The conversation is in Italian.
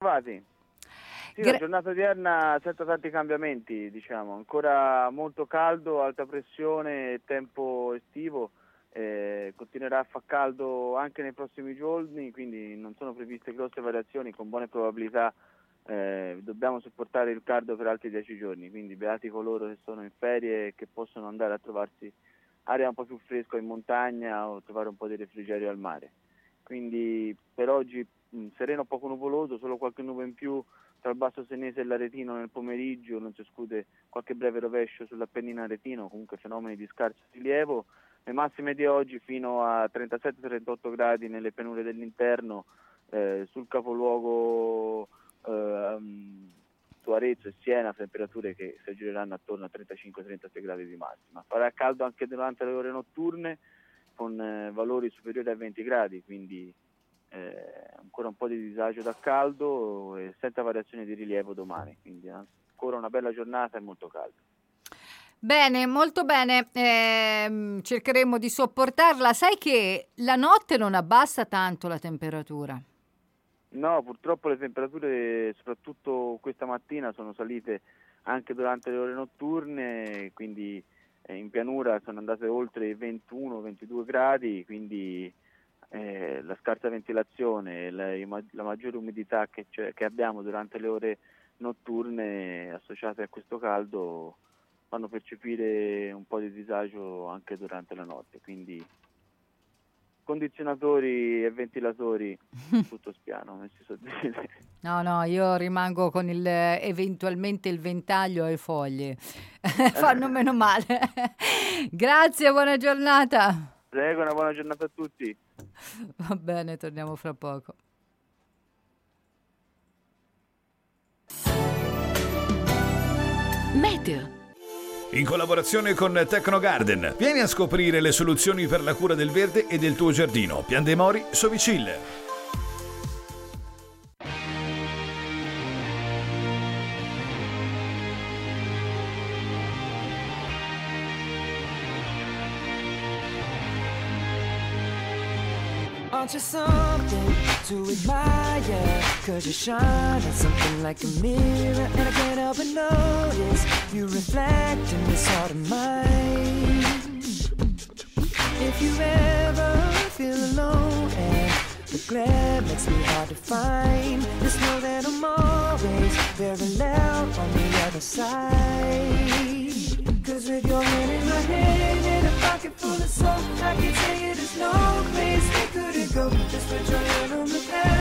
bentrovati. Sì, la giornata odierna senza tanti cambiamenti, diciamo, ancora molto caldo, alta pressione, tempo estivo, continuerà a far caldo anche nei prossimi giorni, quindi non sono previste grosse variazioni, con buone probabilità dobbiamo sopportare il caldo per altri 10 giorni, quindi beati coloro che sono in ferie e che possono andare a trovarsi aria un po' più fresca in montagna o trovare un po' di refrigerio al mare. Quindi per oggi sereno poco nuvoloso, solo qualche nube in più tra il Basso Senese e l'Aretino nel pomeriggio, non si esclude qualche breve rovescio sull'Appennino aretino, comunque fenomeni di scarso rilievo. Le massime di oggi fino a 37-38 gradi nelle pianure dell'interno, sul capoluogo su Arezzo e Siena, temperature che si aggireranno attorno a 35-36 gradi di massima. Farà caldo anche durante le ore notturne con valori superiori a 20 gradi, quindi ancora un po' di disagio da caldo e senza variazioni di rilievo domani, quindi ancora una bella giornata e molto caldo. Bene, molto bene, cercheremo di sopportarla. Sai che la notte non abbassa tanto la temperatura? No, purtroppo le temperature, soprattutto questa mattina, sono salite anche durante le ore notturne, quindi in pianura sono andate oltre i 21-22 gradi, quindi la scarsa ventilazione e la maggiore umidità che abbiamo durante le ore notturne associate a questo caldo fanno percepire un po' di disagio anche durante la notte, quindi condizionatori e ventilatori tutto spiano messi sotto. No, io rimango con eventualmente il ventaglio e foglie. Fanno meno male. Grazie, buona giornata. Prego, una buona giornata a tutti. Va bene, torniamo fra poco. Meteo. In collaborazione con Tecnogarden, vieni a scoprire le soluzioni per la cura del verde e del tuo giardino. Pian dei Mori, Sovicille. Aren't you something to admire? 'Cause you shine at something like a mirror, and I can't help but notice you reflect in this heart of mine. If you ever feel alone and the glare makes me hard to find, just know that I'm always very loud on the other side. 'Cause with your hand in my hand and a pocket full of soap, I can tell you there's no place we couldn't go. Just put your hand on the past.